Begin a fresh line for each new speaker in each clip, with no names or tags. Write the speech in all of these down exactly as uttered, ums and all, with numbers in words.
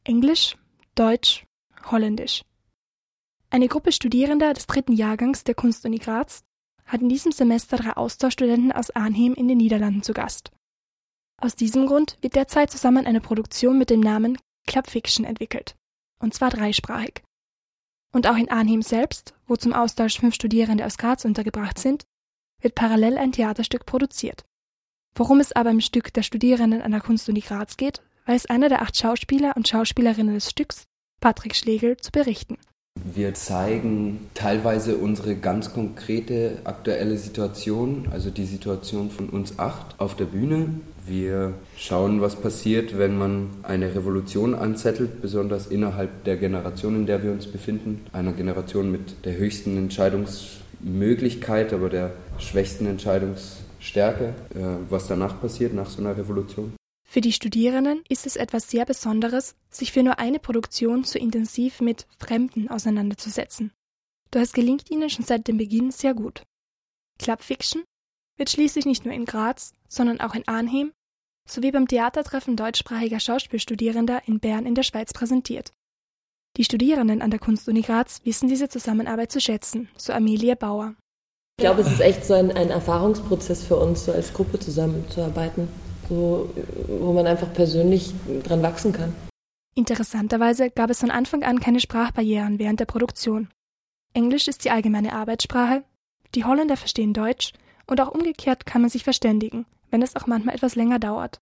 Englisch, Deutsch, Holländisch. Eine Gruppe Studierender des dritten Jahrgangs der Kunstuni Graz hat in diesem Semester drei Austauschstudenten aus Arnhem in den Niederlanden zu Gast. Aus diesem Grund wird derzeit zusammen eine Produktion mit dem Namen Club Fiction entwickelt, und zwar dreisprachig. Und auch in Arnhem selbst, wo zum Austausch fünf Studierende aus Graz untergebracht sind, wird parallel ein Theaterstück produziert. Worum es aber im Stück der Studierenden an der Kunstuni Graz geht, weiß einer der acht Schauspieler und Schauspielerinnen des Stücks, Patrick Schlegel, zu berichten.
Wir zeigen teilweise unsere ganz konkrete aktuelle Situation, also die Situation von uns acht auf der Bühne. Wir schauen, was passiert, wenn man eine Revolution anzettelt, besonders innerhalb der Generation, in der wir uns befinden. Einer Generation mit der höchsten Entscheidungsmöglichkeit, aber der schwächsten Entscheidungsstärke, was danach passiert, nach so einer Revolution.
Für die Studierenden ist es etwas sehr Besonderes, sich für nur eine Produktion so intensiv mit Fremden auseinanderzusetzen. Doch es gelingt ihnen schon seit dem Beginn sehr gut. Club Fiction wird schließlich nicht nur in Graz, sondern auch in Arnhem sowie beim Theatertreffen deutschsprachiger Schauspielstudierender in Bern in der Schweiz präsentiert. Die Studierenden an der Kunstuni Graz wissen diese Zusammenarbeit zu schätzen, so Amelie Bauer.
Ich glaube, es ist echt so ein, ein Erfahrungsprozess für uns, so als Gruppe zusammenzuarbeiten. So, wo man einfach persönlich dran wachsen kann.
Interessanterweise gab es von Anfang an keine Sprachbarrieren während der Produktion. Englisch ist die allgemeine Arbeitssprache, die Holländer verstehen Deutsch und auch umgekehrt kann man sich verständigen, wenn es auch manchmal etwas länger dauert.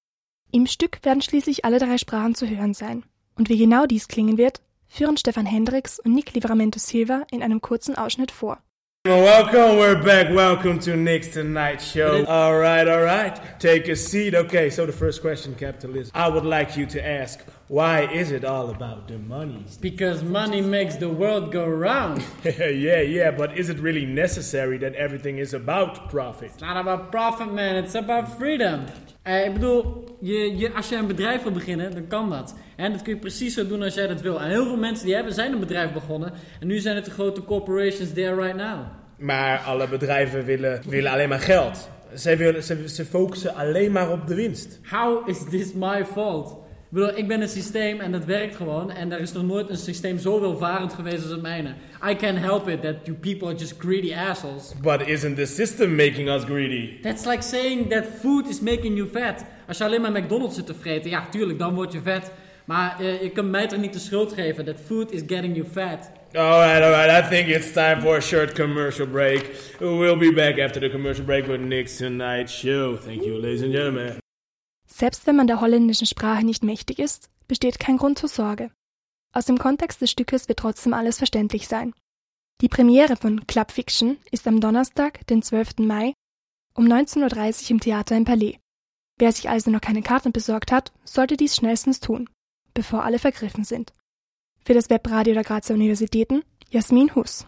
Im Stück werden schließlich alle drei Sprachen zu hören sein. Und wie genau dies klingen wird, führen Stefan Hendricks und Nick Livramento Silva in einem kurzen Ausschnitt vor.
Welcome, we're back. Welcome to Nick's Tonight Show. All right, all right. Take a seat. Okay, so the first question, Capitalist. I would like you to ask, why is it all about the money?
Because money makes the world go round.
yeah, yeah, but is it really necessary that everything is about profit?
It's not about profit, man. It's about freedom. Uh, ik bedoel, je, je, als je een bedrijf wil beginnen, dan kan dat. En dat kun je precies zo doen als jij dat wil. En heel veel mensen die hebben, zijn een bedrijf begonnen. En nu zijn het de grote corporations there right now.
Maar alle bedrijven willen, willen alleen maar geld. Ze, willen, ze, ze focussen alleen maar op de winst.
How is this my fault? Ik bedoel, ik ben een systeem en dat werkt gewoon. En er is nog nooit een systeem zo welvarend geweest als het mijne. I can't help it that you people are just greedy assholes.
But isn't the system making us greedy?
That's like saying that food is making you fat. Als je alleen maar McDonald's zit te vreten, ja, tuurlijk, dan word je vet. Maar uh, je kunt mij toch niet de schuld geven that food is getting you fat.
Alright, alright, I think it's time for a short commercial break. We'll be back after the commercial break with Nick's Tonight Show. Thank you, ladies and gentlemen.
Selbst wenn man der holländischen Sprache nicht mächtig ist, besteht kein Grund zur Sorge. Aus dem Kontext des Stückes wird trotzdem alles verständlich sein. Die Premiere von Club Fiction ist am Donnerstag, den zwölften Mai, um neunzehn Uhr dreißig im Theater im Palais. Wer sich also noch keine Karten besorgt hat, sollte dies schnellstens tun, bevor alle vergriffen sind. Für das Webradio der Grazer Universitäten, Jasmin Huss.